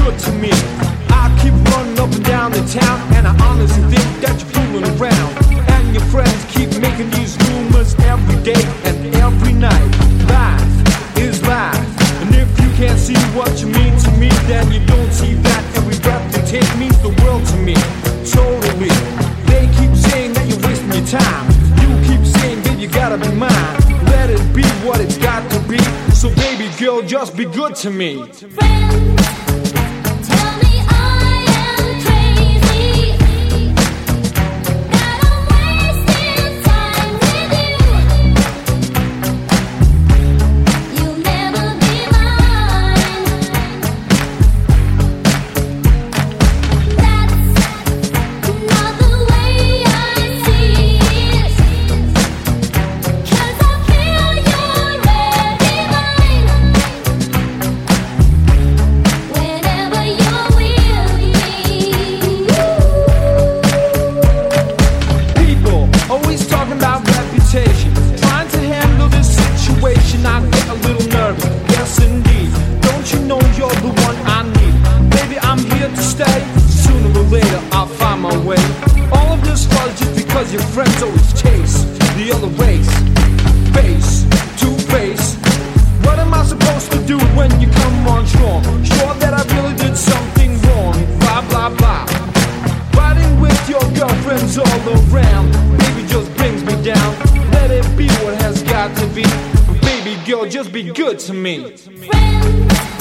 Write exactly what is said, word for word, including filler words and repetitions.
good to me. I keep running up and down the town, and I honestly think that you're fooling around. And your friends keep making these rumors every day and every night. Life is life, and if you can't see what you mean to me, then you don't see that every breath you take means the world to me. Totally. They keep saying that you're wasting your time. You keep saying, babe, you gotta be mine. Let it be what it's got to be. So baby girl, just be good to me. Friends, tell me I am crazy, that I'm wasting time with you. You'll never be mine. That's not the way I see it, 'cause I feel you're already mine. Whenever you're with me, People always talking about reputation, trying to handle this situation. I get a little nervous, yes indeed. Don't you know you're the one I need? Baby, I'm here to stay. Sooner or later, I'll find my way. All of this was just because your friends always chase the other race. Face to face. What am I supposed to do when you come on strong? Sure that I really did something wrong. Blah, blah, blah. Riding with your girlfriends all around, baby, just brings me down. Let it be what has got to be. But baby girl, just be good to me. friends.